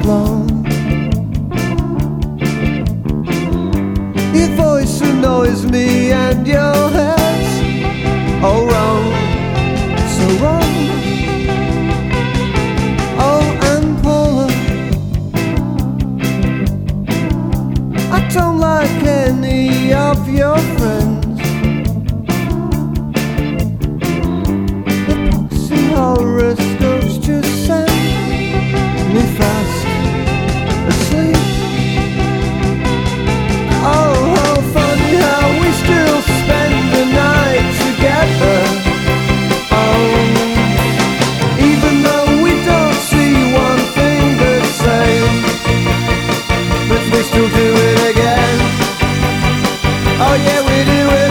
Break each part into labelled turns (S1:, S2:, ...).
S1: flown. Your voice annoys me and your head's all wrong, so wrong. Oh, and Paula, I don't like any of your friends. The boxy horoscopes just send me fast asleep. Oh, how funny how we still spend the night together. Oh, even though we don't see one thing the same, but we still do it again. Oh yeah, we do it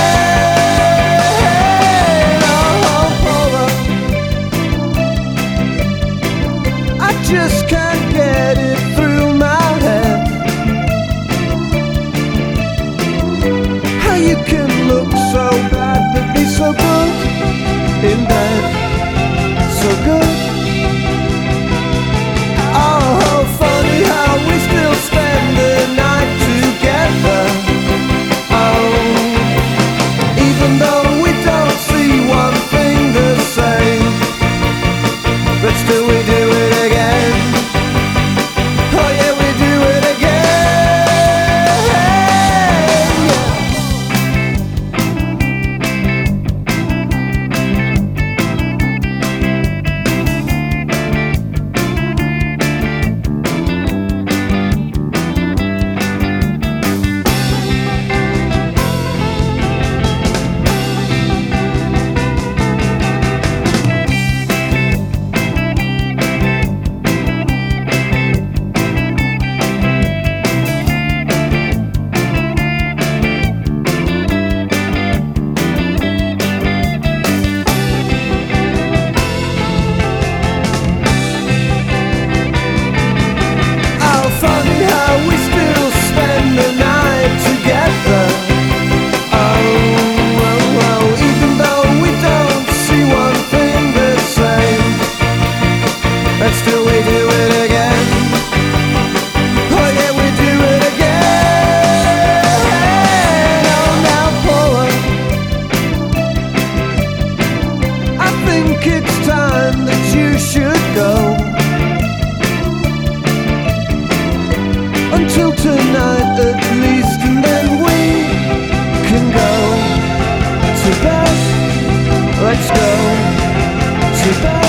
S1: again. Oh, Paula, I just can't get it through my head how you can look so bad but be so good in bed, so good. Oh, how funny how we still spend the night together. Oh, even though we don't see one thing the same, but still we do it again. Oh yeah, we do it again. We still spend the night together. Oh, oh, oh, even though we don't see one thing the same, but still we do it again. Oh yeah, we do it again. Oh, now Paula, I think it's time that you should go. Until tonight at least, and then we can go to bed. Let's go to bed.